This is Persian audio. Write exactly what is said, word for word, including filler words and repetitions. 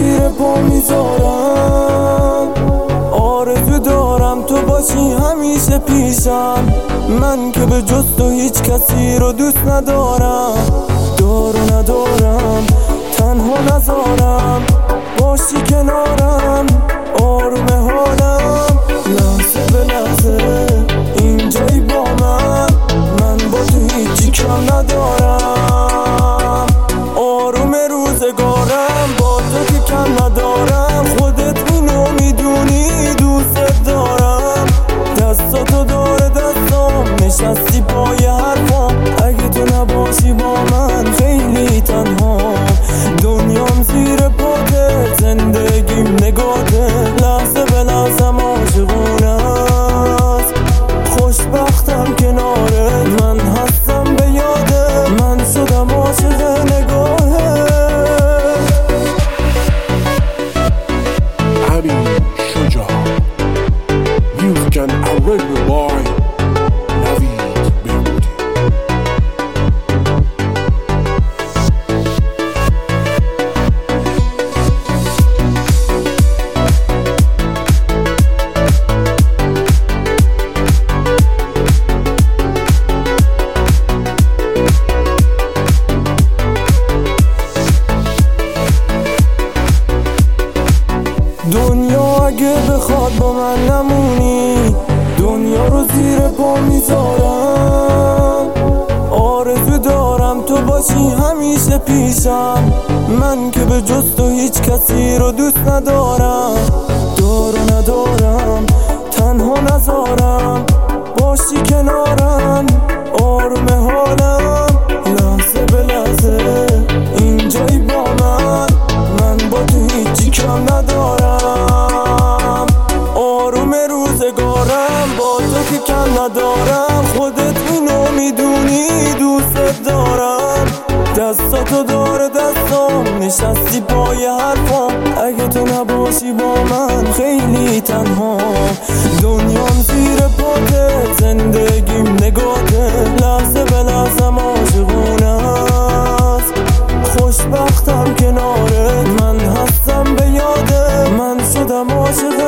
زیر پا میذارم، آرزو دارم تو باشی همیشه پیشم. من که به جز تو هیچ کسی رو دوست ندارم، دارو ندارم تنها نذارم، باشی کنارم آروم حالم، لحظه به لحظه اینجایی با من، من با تو هیچی کم ندارم. آروم روزگارم با تو که کم ندارم، خودت اینو میدونی دوست دارم. دستاتو داره دستام، نشستی پای حرفام، اگه تو نباشی با من خیلی تنها. دنیام زیر پاته، زندگیم نگاته، لحظه به لحظم عاشقونه است. خوشبختم کنارت، من هستم به یاده، من شدم عاشق نگاهه. امین شجاع Music and Arena by نوید بهبودی. دنیا اگه بخواد با من نمونی، دنیا رو زیر پا میذارم. آرزو دارم تو باشی همیشه پیشم، من که به جز تو هیچ کسی رو دوست ندارم، دارو ندارم تنها نذارم، باشی کنارم آروم حالم، لحظه به لحظه اینجایی با من، من با تو هیچی کم ندارم. آروم روزگارم با تو که کم ندارم، خودت اینو میدونی دوست دارم. دستاتو داره دستام، نشستی پای حرفام، اگه تو نباشی با من خیلی تنها. دنیام زیر پاته، زندگیم نگاته، لحظه به لحظم عاشقونه است. خوشبختم کنارت، من هستم به یاده، من شدم عاشق